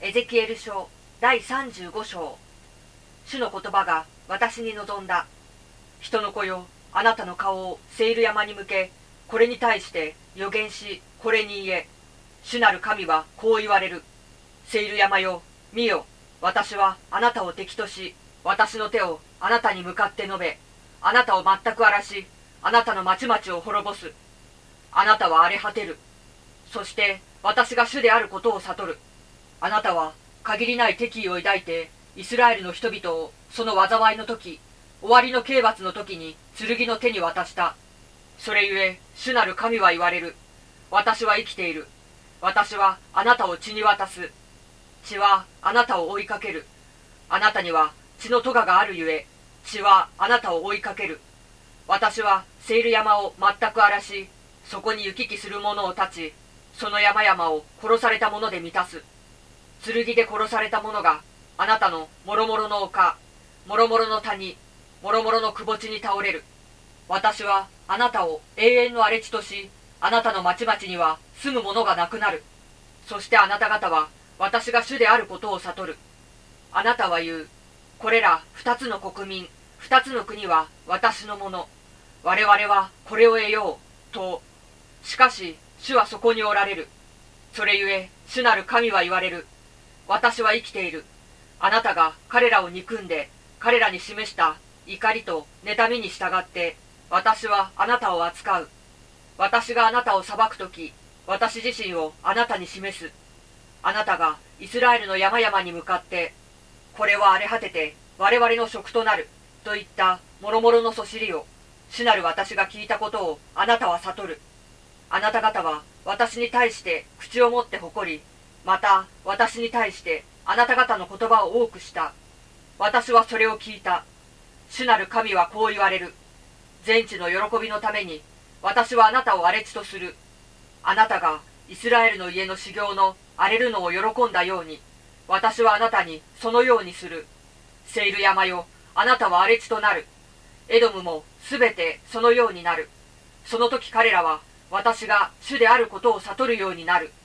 エゼキエル書第35章。主の言葉が私に臨んだ。人の子よ、あなたの顔をセイル山に向け、これに対して預言し、これに言え。主なる神はこう言われる。セイル山よ、見よ、私はあなたを敵とし、私の手をあなたに向かって述べ、あなたを全く荒らし、あなたの町々を滅ぼす。あなたは荒れ果てる。そして私が主であることを悟る。あなたは限りない敵意を抱いてイスラエルの人々をその災いの時、終わりの刑罰の時に剣の手に渡した。それゆえ主なる神は言われる。私は生きている。私はあなたを血に渡す。血はあなたを追いかける。あなたには血の咎があるゆえ、血はあなたを追いかける。私はセイル山を全く荒らし、そこに行き来する者を断ち、その山々を殺された者で満たす。剣で殺された者があなたのもろもろの丘、もろもろの谷、もろもろの窪地に倒れる。私はあなたを永遠の荒れ地とし、あなたの町々には住む者がなくなる。そしてあなた方は私が主であることを悟る。あなたは言う。これら二つの国民、二つの国は私のもの。我々はこれを得よう。と。しかし主はそこにおられる。それゆえ主なる神は言われる。私は生きている。あなたが彼らを憎んで、彼らに示した怒りと妬みに従って、私はあなたを扱う。私があなたを裁くとき、私自身をあなたに示す。あなたがイスラエルの山々に向かって、これは荒れ果てて我々の食となる、といったもろもろのそしりを、主なる私が聞いたことをあなたは悟る。あなた方は私に対して口を持って誇り、また私に対してあなた方の言葉を多くした。私はそれを聞いた。主なる神はこう言われる。全地の喜びのために私はあなたを荒れ地とする。あなたがイスラエルの家の修行の荒れるのを喜んだように、私はあなたにそのようにする。セイル山よ、あなたは荒れ地となる。エドムもすべてそのようになる。その時彼らは私が主であることを悟るようになる。